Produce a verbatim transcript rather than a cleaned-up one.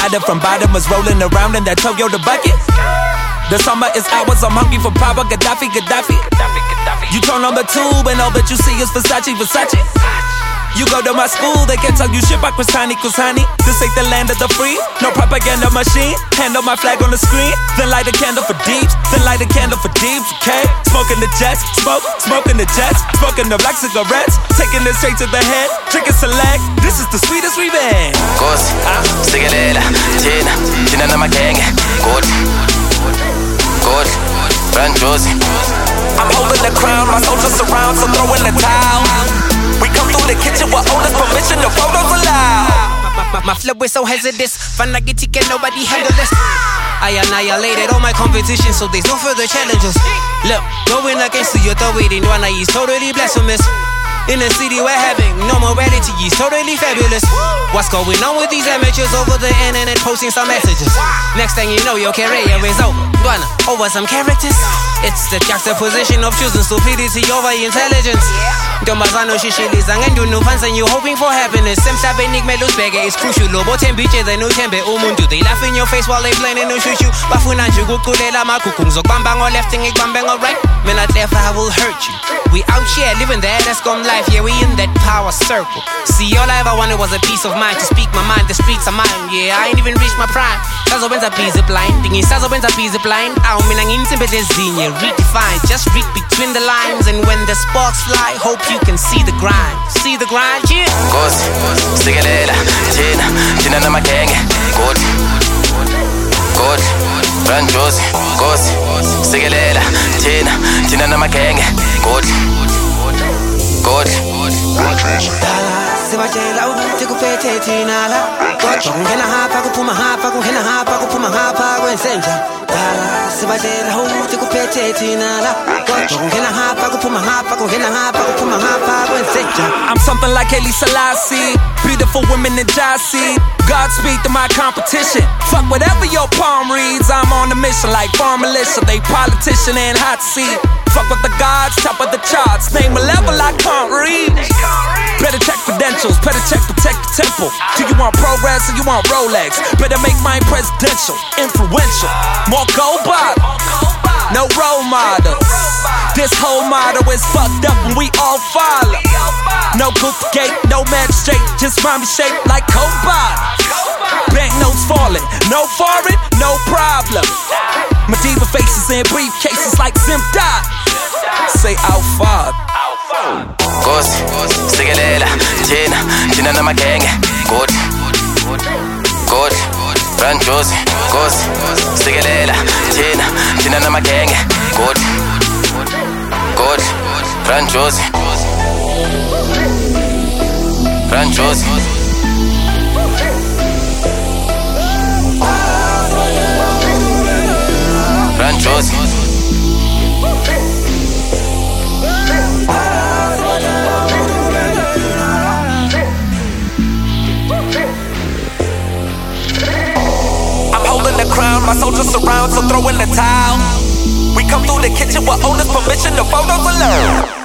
started from bottom, was rolling around in that Toyota bucket. The summer is ours, I'm hungry for power. Gaddafi, Gaddafi. You turn on the tube and all that you see is Versace, Versace. You go to my school, they can't tell you shit about Kusani, Kusani. This ain't the land of the free, no propaganda machine. Handle my flag on the screen, then light a candle for Deeps, then light a candle for Deeps, okay? Smoking the jets, smoke, smoking the jets, smoking the black cigarettes, taking it straight to the head, drinking select. This is the sweetest revenge. Goes, Sigalela, Tina, Tina na Makenge, good, good, Run Josie. I'm holding the crown, my soldiers surround, so throw in the towel. We come through the kitchen with owner's permission, the photos allowed. My, my, my flow is so hazardous, Fanagiti can nobody handle this. I annihilated all my competition, so there's no further challenges. Look, going against the authority, one is totally blasphemous. In a city where having no morality is totally fabulous. What's going on with these amateurs over the internet posting some messages? Next thing you know, your career is over. Dwana, over some characters. It's the juxtaposition of choosing stupidity over intelligence. Ntombazana ushishiliza ngendunu phansi and you hoping for happiness. Emhlabeni kumele usibheke is crucial. Lobo themba itshe then uthembe umuntu. They laugh in your face while they planning to shoot you. Bafuna nje ukuculela amagugu ngizokubamba ngo left ngikubambe ngo right. Mina left I will hurt you. We out here living that Escom life. Yeah, we in that power circle. See, all I ever wanted was a peace of mind. To speak my mind, the streets are mine. Yeah, I ain't even reached my prime. Sazobenza busy blind. Thinking sazobenza busy blind. Awu mina nginsimbe lezinye. Redefine, just read between the lines. And when the sparks fly, hope you can see the grind. See the grind, yeah. Goes, Sigalela, Tina, Tina na Makenge, good, good, Run Josie. Goes, Sigalela, Tina, Tina na Makenge, good, good, Sibatshela ukuthi kuphethe thina la. Kodwa kungena hapha kuphuma hapha, kungena hapha kuphuma hapha kwenzenja. Dala sibatshela ukuthi kuphethe thina la. Kodwa kungena hapha kuphuma hapha, kungena hapha kuphuma hapha kwenzenja. I'm something like Haile Selassie, beautiful women in Jassy. Godspeed to my competition. Fuck whatever your palm reads. I'm on a mission like farm militia. They politician and hot seat. Fuck with the gods, top of the charts. Name a level I can't reach. Better check credentials, better check protect the temple. Do you want progress or you want Rolex? Better make mine presidential, influential. More gold bottle, no role models. This whole model is fucked up and we all follow. No Gucci gate, no magistrate, just mommy shaped like coke bottle. Banknotes falling, no foreign, no problem. Medieval faces in briefcases like Zim died. Say our father. Goes, Sigalela, Tina, Tina na Makenge, good, good, Run Josie. Goes, Sigalela, Tina, Tina na Makenge, good, good, Run Josie. Run Josie. Run Josie. I'm holding the crown, my soldiers surround, so throw in the towel. We come through the kitchen with owner's permission, the photos allowed.